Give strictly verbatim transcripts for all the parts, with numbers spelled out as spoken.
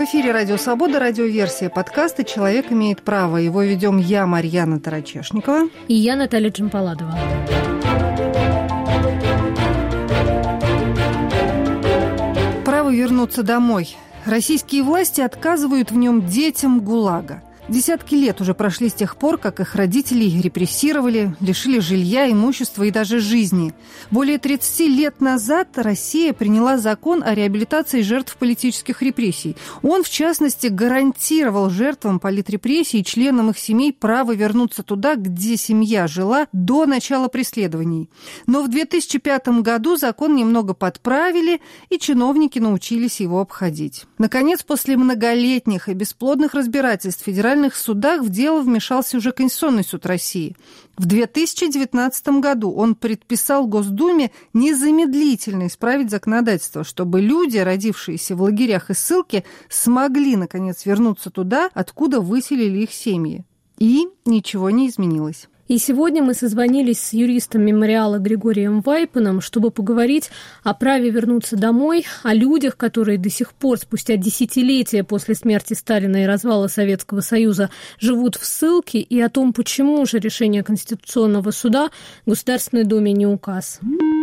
эфире «Радио Свобода», радиоверсия подкаста «Человек имеет право». Его ведем я, Марьяна Тарачешникова. И я, Наталья Джампаладова. Право вернуться домой. Российские власти отказывают в нем детям ГУЛАГа. Десятки лет уже прошли с тех пор, как их родителей репрессировали, лишили жилья, имущества и даже жизни. Более тридцати лет назад Россия приняла закон о реабилитации жертв политических репрессий. Он, в частности, гарантировал жертвам политрепрессий и членам их семей право вернуться туда, где семья жила до начала преследований. Но в две тысячи пятом году закон немного подправили, и чиновники научились его обходить. Наконец, после многолетних и бесплодных разбирательств федеральных В судах в дело вмешался уже Конституционный суд России. В две тысячи девятнадцатом году он предписал Госдуме незамедлительно исправить законодательство, чтобы люди, родившиеся в лагерях и ссылке, смогли, наконец, вернуться туда, откуда выселили их семьи. И ничего не изменилось. И сегодня мы созвонились с юристом мемориала Григорием Вайпеном, чтобы поговорить о праве вернуться домой, о людях, которые до сих пор, спустя десятилетия после смерти Сталина и развала Советского Союза, живут в ссылке, и о том, почему же решение Конституционного суда Государственной Думе не указ.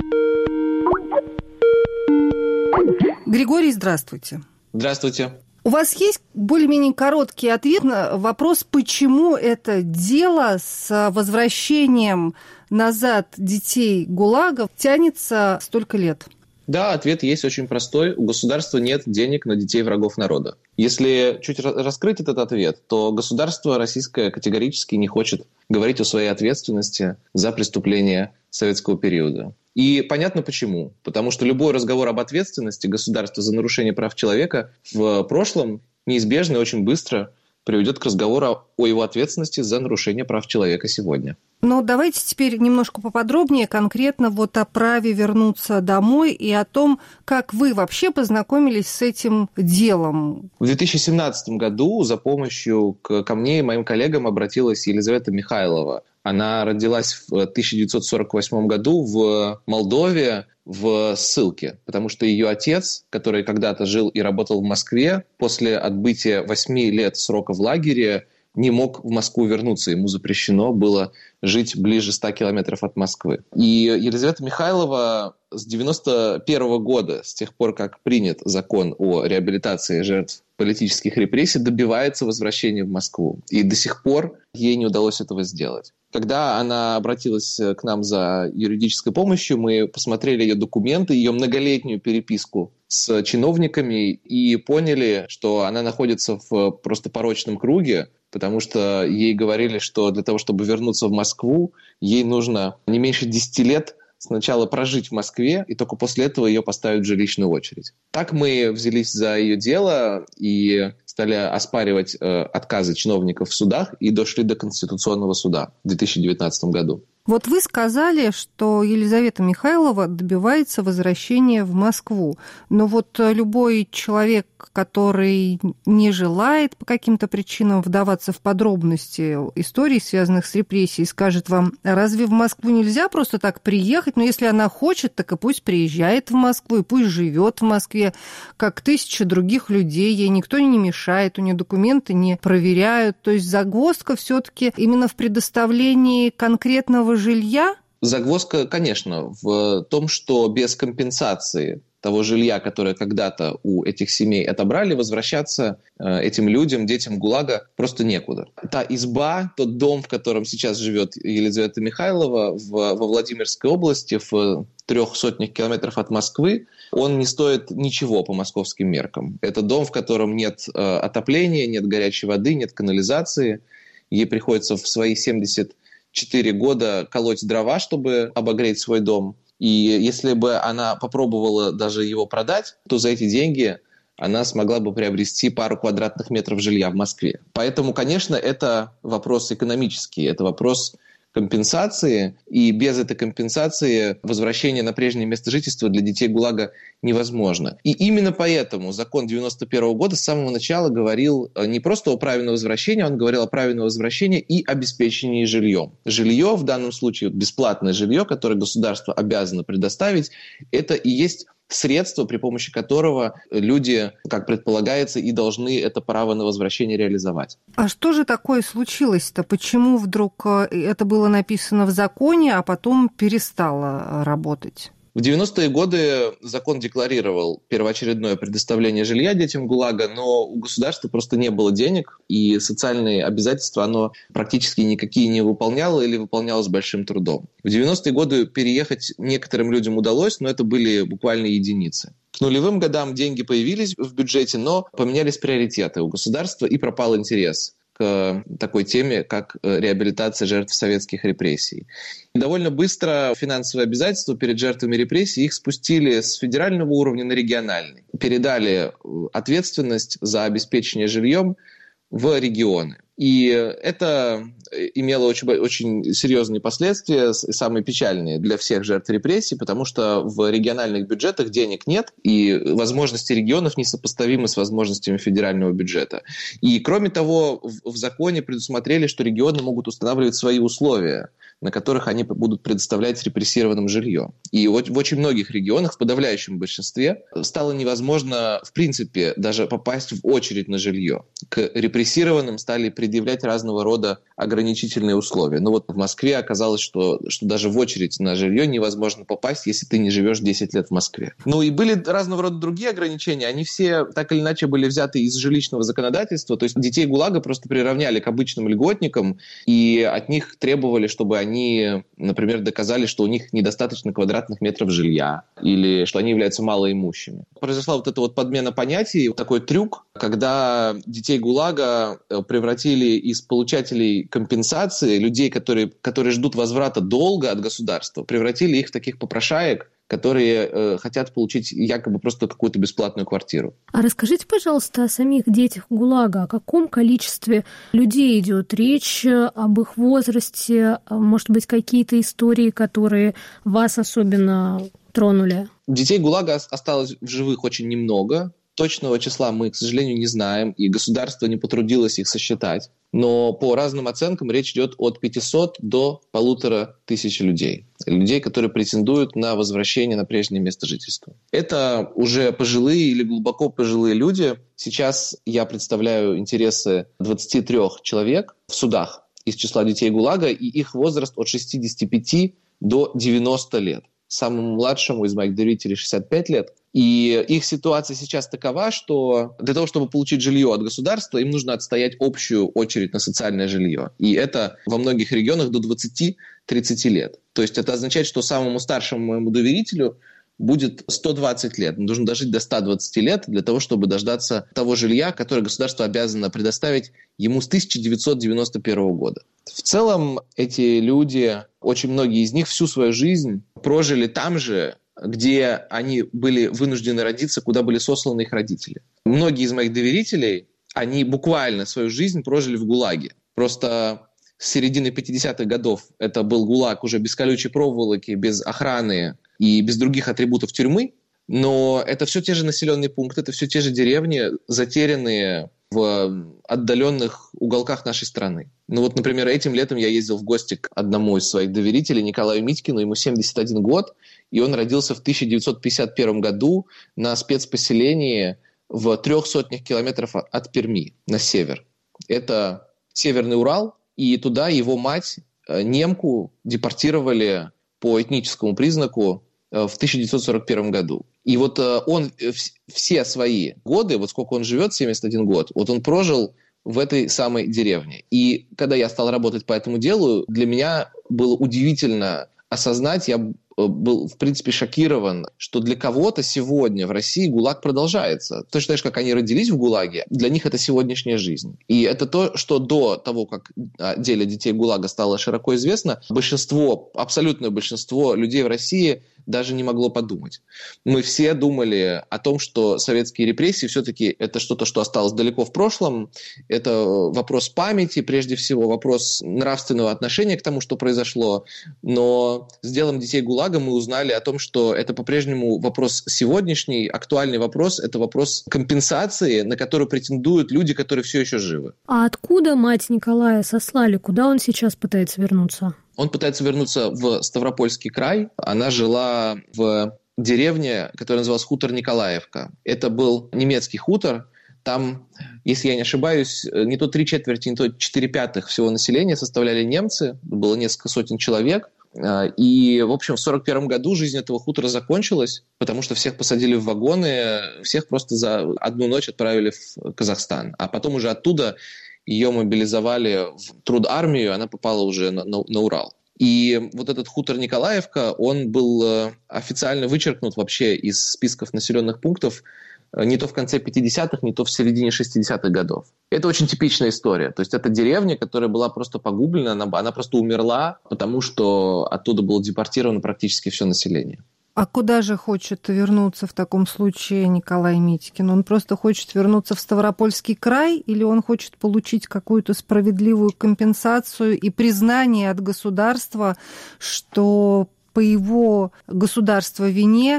Григорий, здравствуйте. Здравствуйте. У вас есть более-менее короткий ответ на вопрос, почему это дело с возвращением назад детей ГУЛАГа тянется столько лет? Да, ответ есть очень простой. У государства нет денег на детей врагов народа. Если чуть раскрыть этот ответ, то государство российское категорически не хочет говорить о своей ответственности за преступления советского периода. И понятно почему. Потому что любой разговор об ответственности государства за нарушение прав человека в прошлом неизбежно и очень быстро приведет к разговору о его ответственности за нарушение прав человека сегодня. Ну, давайте теперь немножко поподробнее, конкретно вот о праве вернуться домой и о том, как вы вообще познакомились с этим делом. В две тысячи семнадцатом году за помощью к, ко мне и моим коллегам обратилась Елизавета Михайлова. Она родилась в тысяча девятьсот сорок восьмом году в Молдове в ссылке, потому что ее отец, который когда-то жил и работал в Москве, после отбытия восьми лет срока в лагере не мог в Москву вернуться. Ему запрещено было жить ближе ста километров от Москвы. И Елизавета Михайлова с девяносто первого года, с тех пор, как принят закон о реабилитации жертв политических репрессий, добивается возвращения в Москву. И до сих пор ей не удалось этого сделать. Когда она обратилась к нам за юридической помощью, мы посмотрели ее документы, ее многолетнюю переписку с чиновниками и поняли, что она находится в просто порочном круге, потому что ей говорили, что для того, чтобы вернуться в Москву, ей нужно не меньше десяти лет сначала прожить в Москве, и только после этого ее поставят в жилищную очередь. Так мы взялись за ее дело и стали оспаривать э, отказы чиновников в судах и дошли до Конституционного суда в две тысячи девятнадцатом году. Вот вы сказали, что Елизавета Михайлова добивается возвращения в Москву. Но вот любой человек, который не желает по каким-то причинам вдаваться в подробности историй, связанных с репрессией, скажет вам, разве в Москву нельзя просто так приехать? Но если она хочет, так и пусть приезжает в Москву, и пусть живет в Москве, как тысячи других людей. Ей никто не мешает, у нее документы не проверяют. То есть загвоздка все-таки именно в предоставлении конкретного жилья? Загвоздка, конечно, в том, что без компенсации того жилья, которое когда-то у этих семей отобрали, возвращаться э, этим людям, детям ГУЛАГа просто некуда. Та изба, тот дом, в котором сейчас живет Елизавета Михайлова в, во Владимирской области, в трех сотнях километров от Москвы, он не стоит ничего по московским меркам. Это дом, в котором нет э, отопления, нет горячей воды, нет канализации. Ей приходится в свои семьдесят четыре года колоть дрова, чтобы обогреть свой дом. И если бы она попробовала даже его продать, то за эти деньги она смогла бы приобрести пару квадратных метров жилья в Москве. Поэтому, конечно, это вопрос экономический, это вопрос компенсации, и без этой компенсации возвращение на прежнее место жительства для детей ГУЛАГа невозможно. И именно поэтому закон девяносто первого года с самого начала говорил не просто о праве на возвращение, он говорил о праве на возвращение и обеспечении жильем. Жилье, в данном случае бесплатное жилье, которое государство обязано предоставить, это и есть средство, при помощи которого люди, как предполагается, и должны это право на возвращение реализовать. А что же такое случилось-то? Почему вдруг это было написано в законе, а потом перестало работать? В девяностые годы закон декларировал первоочередное предоставление жилья детям ГУЛАГа, но у государства просто не было денег, и социальные обязательства оно практически никакие не выполняло или выполняло с большим трудом. В девяностые годы переехать некоторым людям удалось, но это были буквально единицы. К нулевым годам деньги появились в бюджете, но поменялись приоритеты у государства и пропал интерес к такой теме, как реабилитация жертв советских репрессий. Довольно быстро финансовые обязательства перед жертвами репрессий их спустили с федерального уровня на региональный. Передали ответственность за обеспечение жильем в регионы. И это имело очень, очень серьезные последствия, самые печальные для всех жертв репрессий, потому что в региональных бюджетах денег нет, и возможности регионов несопоставимы с возможностями федерального бюджета. И кроме того, в, в законе предусмотрели, что регионы могут устанавливать свои условия, на которых они будут предоставлять репрессированным жилье. И в, в очень многих регионах, в подавляющем большинстве, стало невозможно, в принципе, даже попасть в очередь на жилье. К репрессированным стали предъявлять разного рода ограничительные условия. Но вот в Москве оказалось, что, что даже в очередь на жилье невозможно попасть, если ты не живешь десять лет в Москве. Ну и были разного рода другие ограничения. Они все так или иначе были взяты из жилищного законодательства. То есть детей ГУЛАГа просто приравняли к обычным льготникам, и от них требовали, чтобы они, например, доказали, что у них недостаточно квадратных метров жилья, или что они являются малоимущими. Произошла вот эта вот подмена понятий, такой трюк, когда детей ГУЛАГа превратили из получателей компенсации, людей, которые, которые ждут возврата долга от государства, превратили их в таких попрошаек, которые э, хотят получить якобы просто какую-то бесплатную квартиру. А расскажите, пожалуйста, о самих детях ГУЛАГа. О каком количестве людей идет речь, об их возрасте? Может быть, какие-то истории, которые вас особенно тронули? Детей ГУЛАГа осталось в живых очень немного. Точного числа мы, к сожалению, не знаем, и государство не потрудилось их сосчитать. Но по разным оценкам речь идет от пятисот до полутора тысяч людей. Людей, которые претендуют на возвращение на прежнее место жительства. Это уже пожилые или глубоко пожилые люди. Сейчас я представляю интересы двадцати трёх человек в судах из числа детей ГУЛАГа, и их возраст от шестидесяти пяти до девяноста лет. Самому младшему из моих доверителей шестьдесят пять лет. И их ситуация сейчас такова, что для того, чтобы получить жилье от государства, им нужно отстоять общую очередь на социальное жилье. И это во многих регионах до двадцати-тридцати лет. То есть это означает, что самому старшему моему доверителю будет сто двадцать лет. Он должен дожить до ста двадцати лет для того, чтобы дождаться того жилья, которое государство обязано предоставить ему с тысяча девятьсот девяносто первого года. В целом эти люди, очень многие из них всю свою жизнь прожили там же, где они были вынуждены родиться, куда были сосланы их родители. Многие из моих доверителей, они буквально свою жизнь прожили в ГУЛАГе. Просто с середины пятидесятых годов это был ГУЛАГ уже без колючей проволоки, без охраны и без других атрибутов тюрьмы. Но это все те же населенные пункты, это все те же деревни, затерянные в отдаленных уголках нашей страны. Ну вот, например, этим летом я ездил в гости к одному из своих доверителей, Николаю Митькину, ему семьдесят один год, и он родился в тысяча девятьсот пятьдесят первом году на спецпоселении в трех сотнях километров от Перми на север. Это Северный Урал, и туда его мать, немку, депортировали по этническому признаку в тысяча девятьсот сорок первом году. И вот он все свои годы, вот сколько он живет, семьдесят один год, вот он прожил в этой самой деревне. И когда я стал работать по этому делу, для меня было удивительно осознать, я был, в принципе, шокирован, что для кого-то сегодня в России ГУЛАГ продолжается. Точно так же, как они родились в ГУЛАГе, для них это сегодняшняя жизнь. И это то, что до того, как о деле детей ГУЛАГа стало широко известно, большинство, абсолютное большинство людей в России даже не могло подумать. Мы все думали о том, что советские репрессии все-таки это что-то, что осталось далеко в прошлом. Это вопрос памяти, прежде всего, вопрос нравственного отношения к тому, что произошло. Но с делом детей ГУЛАГа мы узнали о том, что это по-прежнему вопрос сегодняшний, актуальный вопрос. Это вопрос компенсации, на которую претендуют люди, которые все еще живы. А откуда мать Николая сослали? Куда он сейчас пытается вернуться? Он пытается вернуться в Ставропольский край. Она жила в деревня, которая называлась хутор Николаевка. Это был немецкий хутор. Там, если я не ошибаюсь, не то три четверти, не то четыре пятых всего населения составляли немцы. Было несколько сотен человек. И, в общем, в сорок первом году жизнь этого хутора закончилась, потому что всех посадили в вагоны, всех просто за одну ночь отправили в Казахстан. А потом уже оттуда ее мобилизовали в трудармию, она попала уже на, на, на Урал. И вот этот хутор Николаевка, он был официально вычеркнут вообще из списков населенных пунктов не то в конце пятидесятых, не то в середине шестидесятых годов. Это очень типичная история. То есть это деревня, которая была просто погублена, она, она просто умерла, потому что оттуда было депортировано практически все население. А куда же хочет вернуться в таком случае Николай Митькин? Он просто хочет вернуться в Ставропольский край или он хочет получить какую-то справедливую компенсацию и признание от государства, что по его государству вине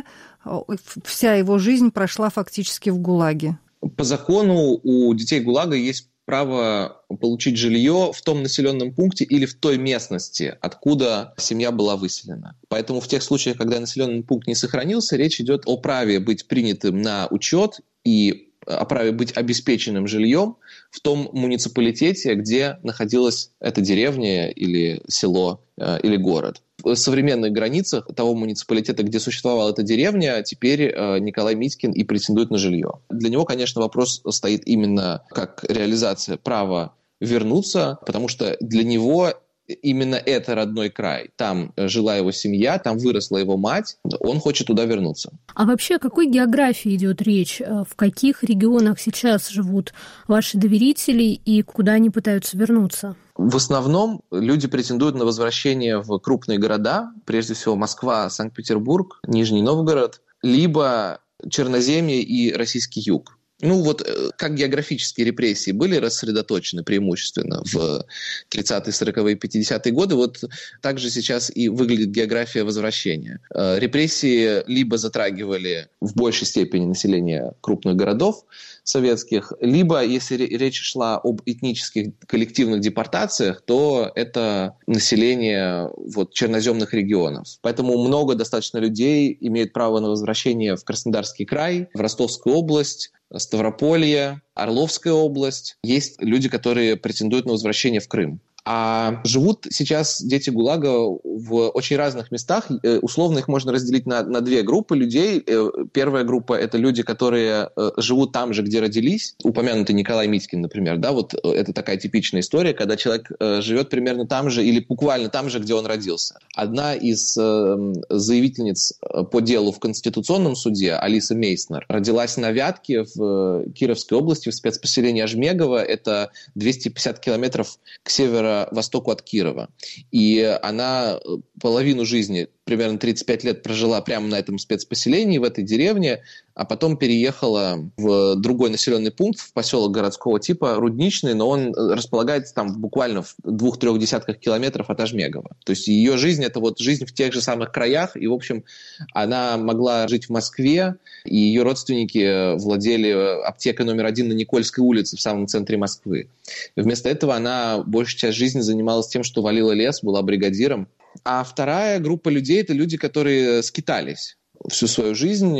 вся его жизнь прошла фактически в ГУЛАГе? По закону у детей ГУЛАГа есть право получить жилье в том населенном пункте или в той местности, откуда семья была выселена. Поэтому в тех случаях, когда населенный пункт не сохранился, речь идет о праве быть принятым на учет и о праве быть обеспеченным жильем в том муниципалитете, где находилась эта деревня или село или город. В современных границах того муниципалитета, где существовала эта деревня, теперь Николай Митькин и претендует на жилье. Для него, конечно, вопрос стоит именно как реализация права вернуться, потому что для него именно это родной край. Там жила его семья, там выросла его мать, он хочет туда вернуться. А вообще о какой географии идет речь? В каких регионах сейчас живут ваши доверители и куда они пытаются вернуться? В основном люди претендуют на возвращение в крупные города, прежде всего Москва, Санкт-Петербург, Нижний Новгород, либо Черноземье и Российский юг. Ну вот как географические репрессии были рассредоточены преимущественно в тридцатые, сороковые, пятидесятые годы, вот так же сейчас и выглядит география возвращения. Репрессии либо затрагивали в большей степени население крупных городов советских, либо, если речь шла об этнических коллективных депортациях, то это население вот, черноземных регионов. Поэтому много достаточно людей имеют право на возвращение в Краснодарский край, в Ростовскую область, Ставрополье, Орловская область. Есть люди, которые претендуют на возвращение в Крым. А живут сейчас дети ГУЛАГа в очень разных местах. Условно их можно разделить на, на две группы людей. Первая группа – это люди, которые живут там же, где родились. Упомянутый Николай Митькин, например. Да, вот это такая типичная история, когда человек живет примерно там же или буквально там же, где он родился. Одна из заявительниц по делу в Конституционном суде, Алиса Мейснер, родилась на Вятке в Кировской области, в спецпоселении Ажмегово. Это двести пятьдесят километров к северо востоку от Кирова. И она половину жизни, примерно тридцать пять лет, прожила прямо на этом спецпоселении, в этой деревне, а потом переехала в другой населенный пункт, в поселок городского типа, Рудничный, но он располагается там буквально в двух-трех десятках километров от Ажмегова. То есть ее жизнь – это вот жизнь в тех же самых краях, и, в общем, она могла жить в Москве, и ее родственники владели аптекой номер один на Никольской улице в самом центре Москвы. Вместо этого она большую часть жизни занималась тем, что валила лес, была бригадиром. А вторая группа людей – это люди, которые скитались всю свою жизнь.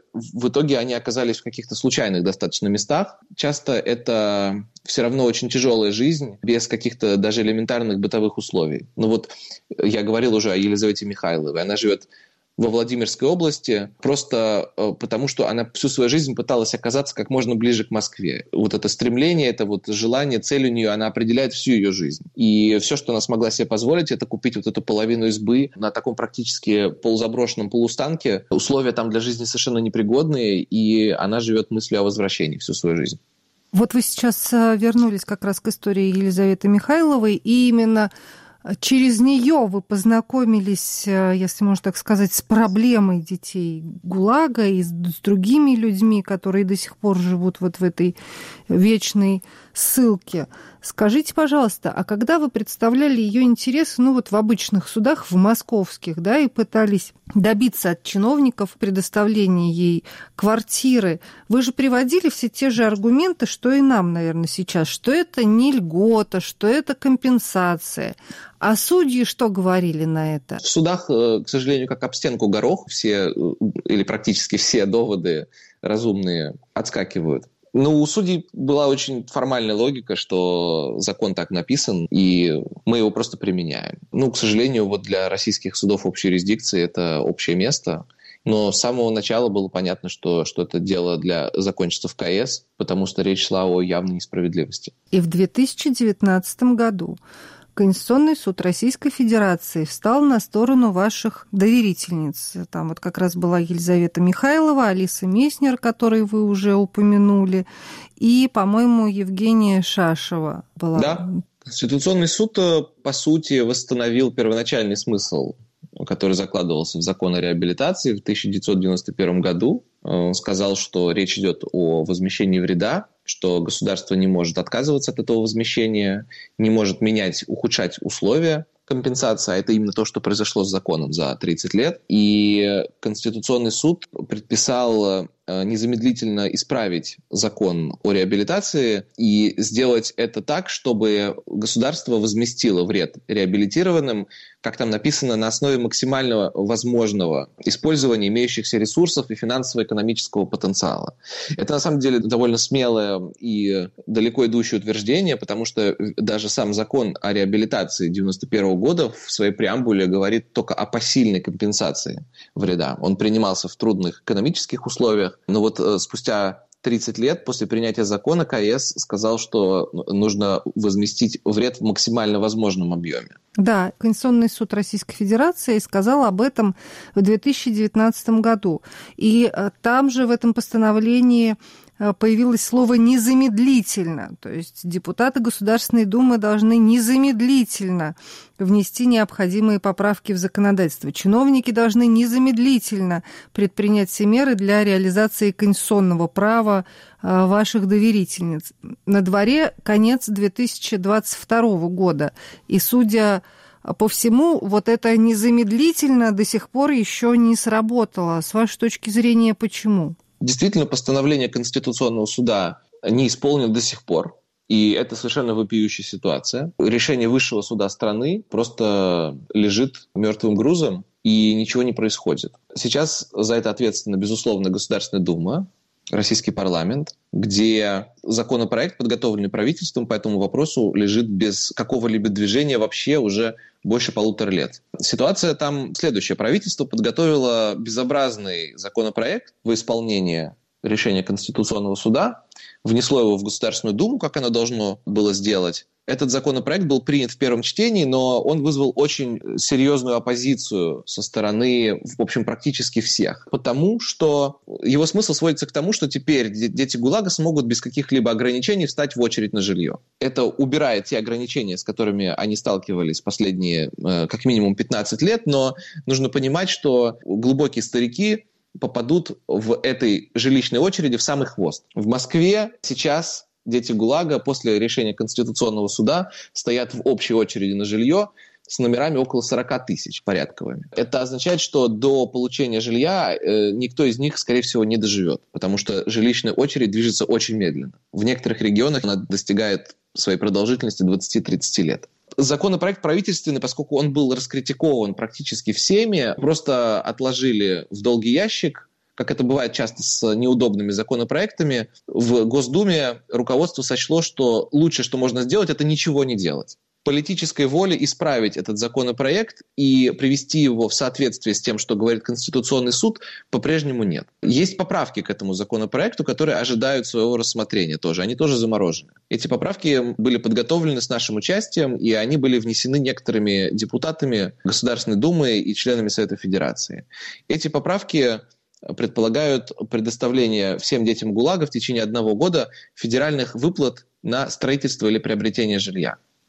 В итоге они оказались в каких-то случайных достаточно местах. Часто это все равно очень тяжелая жизнь, без каких-то даже элементарных бытовых условий. Ну вот я говорил уже о Елизавете Михайловой. Она живет во Владимирской области, просто потому что она всю свою жизнь пыталась оказаться как можно ближе к Москве. Вот это стремление, это вот желание, цель у нее, она определяет всю ее жизнь. И все, что она смогла себе позволить, это купить вот эту половину избы на таком практически полузаброшенном полустанке. Условия там для жизни совершенно непригодные, и она живет мыслью о возвращении всю свою жизнь. Вот вы сейчас вернулись как раз к истории Елизаветы Михайловой, и именно через нее вы познакомились, если можно так сказать, с проблемой детей ГУЛАГа и с другими людьми, которые до сих пор живут вот в этой вечной ссылки. Скажите, пожалуйста, а когда вы представляли ее интересы, ну вот в обычных судах, в московских, да, и пытались добиться от чиновников предоставления ей квартиры, вы же приводили все те же аргументы, что и нам, наверное, сейчас, что это не льгота, что это компенсация. А судьи что говорили на это? В судах, к сожалению, как об стенку горох, все или практически все доводы разумные отскакивают. Ну, у судей была очень формальная логика, что закон так написан, и мы его просто применяем. Ну, к сожалению, вот для российских судов общей юрисдикции это общее место. Но с самого начала было понятно, что, что это дело для закончится в КС, потому что речь шла о явной несправедливости. И в две тысячи девятнадцатом году Конституционный суд Российской Федерации встал на сторону ваших доверительниц. Там вот как раз была Елизавета Михайлова, Алиса Месснер, которой вы уже упомянули, и, по-моему, Евгения Шашева была. Да, Конституционный суд, по сути, восстановил первоначальный смысл, который закладывался в закон о реабилитации в тысяча девятьсот девяносто первом году. Он сказал, что речь идет о возмещении вреда, что государство не может отказываться от этого возмещения, не может менять, ухудшать условия компенсации. А это именно то, что произошло с законом за тридцать лет. И Конституционный суд предписал незамедлительно исправить закон о реабилитации и сделать это так, чтобы государство возместило вред реабилитированным, как там написано, на основе максимально возможного использования имеющихся ресурсов и финансово-экономического потенциала. Это на самом деле довольно смелое и далеко идущее утверждение, потому что даже сам закон о реабилитации девяносто первого года в своей преамбуле говорит только о посильной компенсации вреда. Он принимался в трудных экономических условиях, но вот спустя тридцать лет после принятия закона КС сказал, что нужно возместить вред в максимально возможном объеме. Да, Конституционный суд Российской Федерации сказал об этом в две тысячи девятнадцатом году. И там же в этом постановлении появилось слово «незамедлительно». То есть депутаты Государственной Думы должны незамедлительно внести необходимые поправки в законодательство. Чиновники должны незамедлительно предпринять все меры для реализации конституционного права ваших доверительниц. На дворе конец две тысячи двадцать второго года. И, судя по всему, вот это незамедлительно до сих пор еще не сработало. С вашей точки зрения, почему? Действительно, постановление Конституционного суда не исполнено до сих пор. И это совершенно вопиющая ситуация. Решение высшего суда страны просто лежит мертвым грузом, и ничего не происходит. Сейчас за это ответственна, безусловно, Государственная Дума, российский парламент, где законопроект, подготовленный правительством по этому вопросу, лежит без какого-либо движения вообще уже больше полутора лет. Ситуация там следующая. Правительство подготовило безобразный законопроект в исполнение решения Конституционного суда, внесло его в Государственную Думу, как оно должно было сделать. Этот законопроект был принят в первом чтении, но он вызвал очень серьезную оппозицию со стороны, в общем, практически всех. Потому что его смысл сводится к тому, что теперь дети ГУЛАГа смогут без каких-либо ограничений встать в очередь на жилье. Это убирает те ограничения, с которыми они сталкивались последние как минимум пятнадцать лет, но нужно понимать, что глубокие старики попадут в этой жилищной очереди в самый хвост. В Москве сейчас дети ГУЛАГа после решения Конституционного суда стоят в общей очереди на жилье с номерами около сорок тысяч порядковыми. Это означает, что до получения жилья э, никто из них, скорее всего, не доживет, потому что жилищная очередь движется очень медленно. В некоторых регионах она достигает своей продолжительности двадцать-тридцать лет. Законопроект правительственный, поскольку он был раскритикован практически всеми, просто отложили в долгий ящик. Как это бывает часто с неудобными законопроектами, в Госдуме руководство сочло, что лучшее, что можно сделать, это ничего не делать. Политической воли исправить этот законопроект и привести его в соответствие с тем, что говорит Конституционный суд, по-прежнему нет. Есть поправки к этому законопроекту, которые ожидают своего рассмотрения тоже. Они тоже заморожены. Эти поправки были подготовлены с нашим участием, и они были внесены некоторыми депутатами Государственной Думы и членами Совета Федерации. Эти поправки предполагают предоставление всем детям ГУЛАГа в течение одного года федеральных выплат на строительство или приобретение жилья.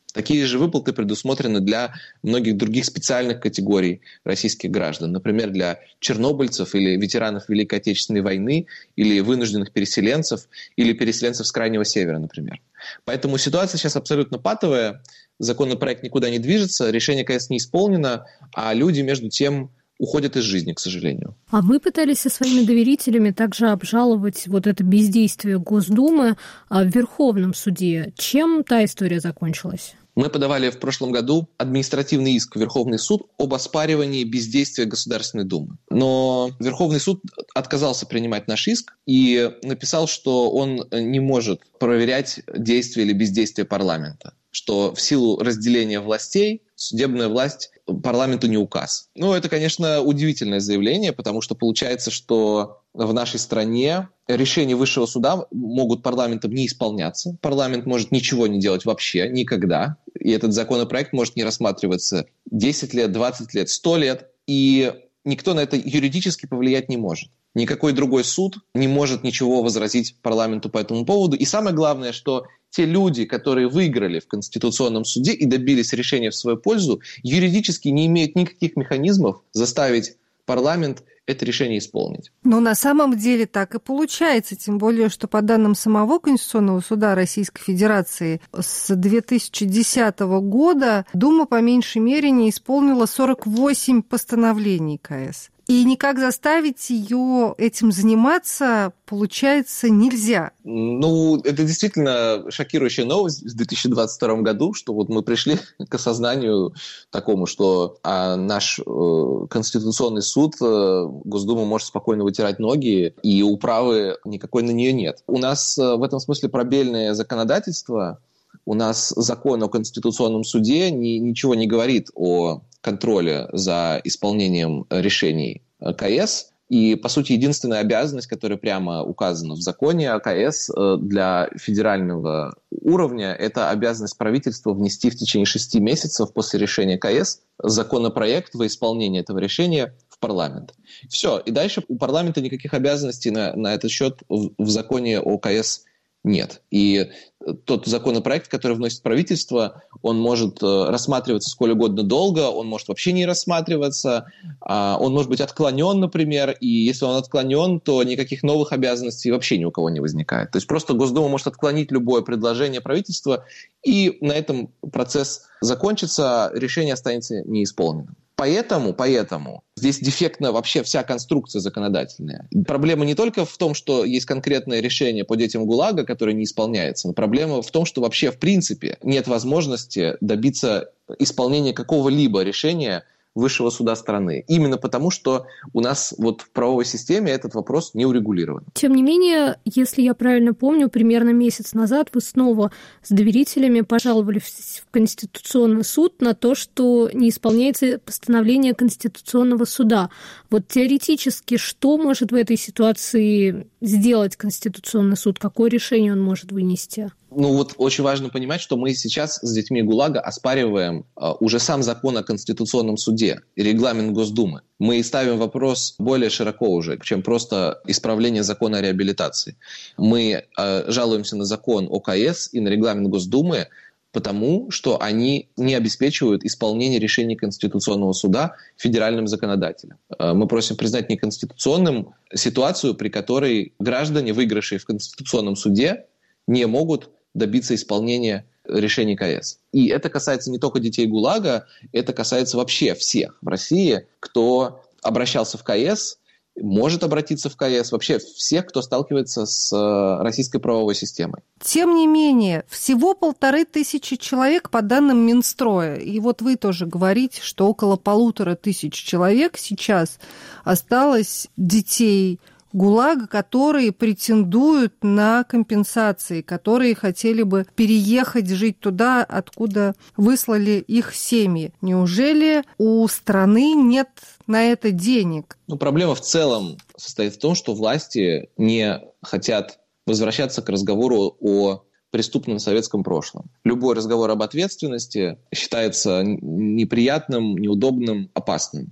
Такие же выплаты предусмотрены для многих других специальных категорий российских граждан. Например, для чернобыльцев или ветеранов Великой Отечественной войны, или вынужденных переселенцев, или переселенцев с Крайнего Севера, например. Поэтому ситуация сейчас абсолютно патовая. Законопроект никуда не движется, решение ка эс не исполнено, а люди, между тем, уходят из жизни, к сожалению. А вы пытались со своими доверителями также обжаловать вот это бездействие Госдумы в Верховном суде. Чем та история закончилась? Мы подавали в прошлом году административный иск в Верховный суд об оспаривании бездействия Государственной Думы. Но Верховный суд отказался принимать наш иск и написал, что он не может проверять действие или бездействие парламента, что в силу разделения властей судебная власть парламенту не указ. Ну, это, конечно, удивительное заявление, потому что получается, что в нашей стране решения высшего суда могут парламентом не исполняться. Парламент может ничего не делать вообще, никогда. И этот законопроект может не рассматриваться десять лет, двадцать лет, сто лет. И никто на это юридически повлиять не может. Никакой другой суд не может ничего возразить парламенту по этому поводу. И самое главное, что те люди, которые выиграли в Конституционном суде и добились решения в свою пользу, юридически не имеют никаких механизмов заставить парламент это решение исполнить. Но на самом деле так и получается, тем более, что по данным самого Конституционного суда Российской Федерации с две тысячи десятого года Дума по меньшей мере не исполнила сорок восемь постановлений ка эс. И никак заставить ее этим заниматься, получается, нельзя. Ну, это действительно шокирующая новость в две тысячи двадцать втором году, что вот мы пришли к осознанию такому, что а, наш э, Конституционный суд, э, Госдума может спокойно вытирать ноги, и управы никакой на нее нет. У нас э, в этом смысле пробельное законодательство. У нас закон о Конституционном суде ни, ничего не говорит о контроля за исполнением решений ка эс. И, по сути, единственная обязанность, которая прямо указана в законе о ка эс для федерального уровня, это обязанность правительства внести в течение шести месяцев после решения ка эс законопроект во исполнение этого решения в парламент. Все. И дальше у парламента никаких обязанностей на, на этот счет в, в законе о ка эс нет. И тот законопроект, который вносит правительство, он может рассматриваться сколь угодно долго, он может вообще не рассматриваться, он может быть отклонен, например, и если он отклонен, то никаких новых обязанностей вообще ни у кого не возникает. То есть просто Госдума может отклонить любое предложение правительства, и на этом процесс закончится, решение останется неисполненным. Поэтому, поэтому здесь дефектна вообще вся конструкция законодательная. Проблема не только в том, что есть конкретное решение по детям ГУЛАГа, которое не исполняется, но проблема в том, что вообще в принципе нет возможности добиться исполнения какого-либо решения высшего суда страны. Именно потому, что у нас вот в правовой системе этот вопрос не урегулирован. Тем не менее, если я правильно помню, примерно месяц назад вы снова с доверителями пожаловали в Конституционный суд на то, что не исполняется постановление Конституционного суда. Вот теоретически, что может в этой ситуации сделать Конституционный суд? Какое решение он может вынести? Ну вот очень важно понимать, что мы сейчас с детьми ГУЛАГа оспариваем uh, уже сам закон о Конституционном суде и регламент Госдумы. Мы ставим вопрос более широко уже, чем просто исправление закона о реабилитации. Мы uh, жалуемся на закон о ка эс и на регламент Госдумы, потому что они не обеспечивают исполнение решений Конституционного суда федеральным законодателям. Uh, мы просим признать неконституционным ситуацию, при которой граждане, выигравшие в Конституционном суде, не могут добиться исполнения решений ка эс. И это касается не только детей ГУЛАГа, это касается вообще всех в России, кто обращался в ка эс, может обратиться в ка эс, вообще всех, кто сталкивается с российской правовой системой. Тем не менее, всего полторы тысячи человек по данным Минстроя. И вот вы тоже говорите, что около полутора тысяч человек сейчас осталось детей ГУЛАГа, которые претендуют на компенсации, которые хотели бы переехать жить туда, откуда выслали их семьи. Неужели у страны нет на это денег? Ну, проблема в целом состоит в том, что власти не хотят возвращаться к разговору о преступном советском прошлом. Любой разговор об ответственности считается неприятным, неудобным, опасным.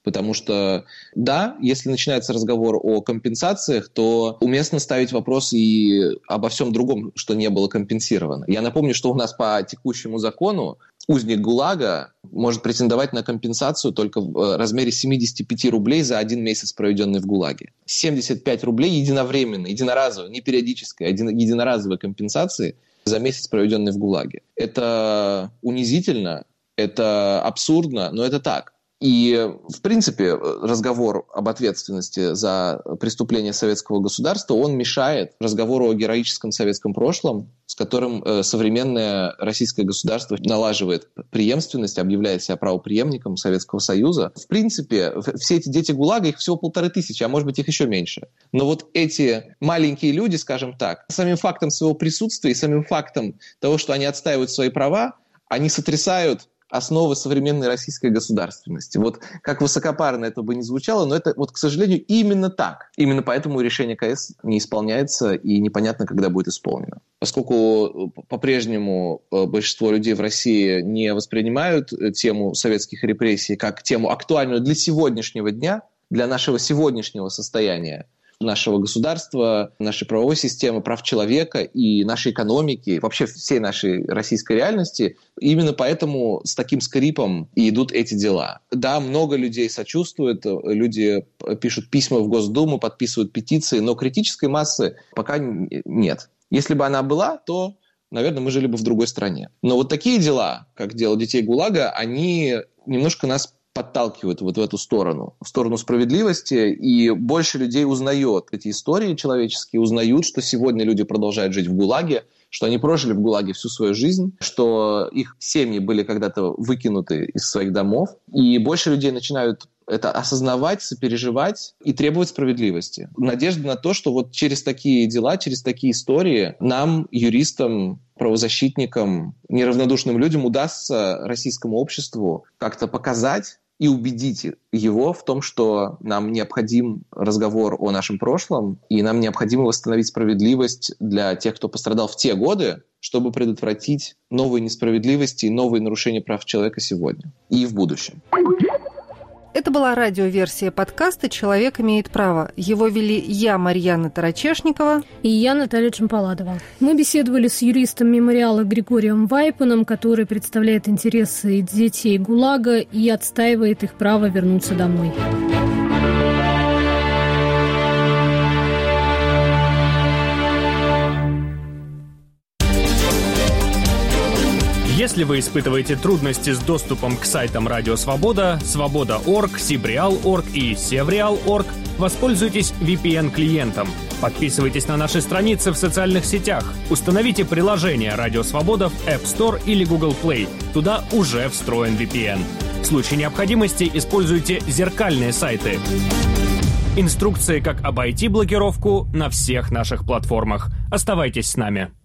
Потому что, да, если начинается разговор о компенсациях, то уместно ставить вопрос и обо всем другом, что не было компенсировано. Я напомню, что у нас по текущему закону узник ГУЛАГа может претендовать на компенсацию только в размере семьдесят пять рублей за один месяц, проведенный в ГУЛАГе. семьдесят пять рублей единовременно, единоразово, не периодической, а единоразовой компенсации за месяц, проведенный в ГУЛАГе. Это унизительно, это абсурдно, но это так. И, в принципе, разговор об ответственности за преступления советского государства, он мешает разговору о героическом советском прошлом, с которым э, современное российское государство налаживает преемственность, объявляет себя правопреемником Советского Союза. В принципе, все эти дети ГУЛАГа, их всего полторы тысячи, а может быть их еще меньше. Но вот эти маленькие люди, скажем так, самим фактом своего присутствия и самим фактом того, что они отстаивают свои права, они сотрясают основы современной российской государственности. Вот как высокопарно это бы ни звучало, но это, вот, к сожалению, именно так. Именно поэтому решение КС не исполняется и непонятно, когда будет исполнено. Поскольку по-прежнему большинство людей в России не воспринимают тему советских репрессий как тему актуальную для сегодняшнего дня, для нашего сегодняшнего состояния, нашего государства, нашей правовой системы, прав человека и нашей экономики, вообще всей нашей российской реальности. Именно поэтому с таким скрипом и идут эти дела. Да, много людей сочувствуют, люди пишут письма в Госдуму, подписывают петиции, но критической массы пока нет. Если бы она была, то, наверное, мы жили бы в другой стране. Но вот такие дела, как дело детей ГУЛАГа, они немножко нас подталкивают вот в эту сторону, в сторону справедливости, и больше людей узнает эти истории человеческие, узнают, что сегодня люди продолжают жить в ГУЛАГе, что они прожили в ГУЛАГе всю свою жизнь, что их семьи были когда-то выкинуты из своих домов, и больше людей начинают это осознавать, сопереживать и требовать справедливости. Надежда на то, что вот через такие дела, через такие истории нам, юристам, правозащитникам, неравнодушным людям удастся российскому обществу как-то показать и убедить его в том, что нам необходим разговор о нашем прошлом, и нам необходимо восстановить справедливость для тех, кто пострадал в те годы, чтобы предотвратить новые несправедливости и новые нарушения прав человека сегодня и в будущем. Это была радиоверсия подкаста «Человек имеет право». Его вели я, Марьяна Тарачешникова. И я, Наталья Чемпаладова. Мы беседовали с юристом мемориала Григорием Вайпаном, который представляет интересы детей ГУЛАГа и отстаивает их право вернуться домой. Если вы испытываете трудности с доступом к сайтам Радио Свобода, Свобода точка орг, Сибреал точка орг и Севреал точка орг, воспользуйтесь ви пи эн-клиентом. Подписывайтесь на наши страницы в социальных сетях. Установите приложение Радио Свобода в App Store или Google Play. Туда уже встроен ви пи эн. В случае необходимости используйте зеркальные сайты. Инструкции, как обойти блокировку, на всех наших платформах. Оставайтесь с нами.